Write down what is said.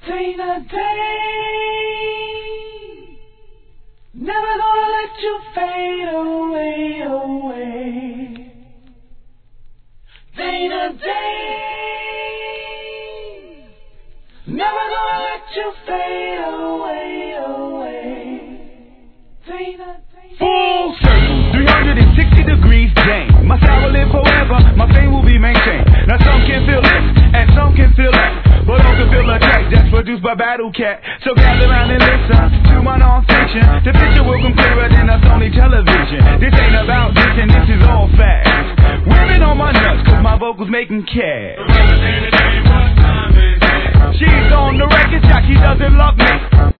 Day to day, never gonna let you fade away, away. Day to day, never gonna let you fade away, away. Day to day. Full circle, 360 degrees, Jane. My style will live forever, my fame will be maintained. Now some can feel this, and some can feel that. But also feel a track that's produced by Battle Cat. So gather around and listen to my non-fiction. The picture will come clearer than a Sony television. This ain't about this and this is all facts. Women on my nuts cause my vocals make them cash.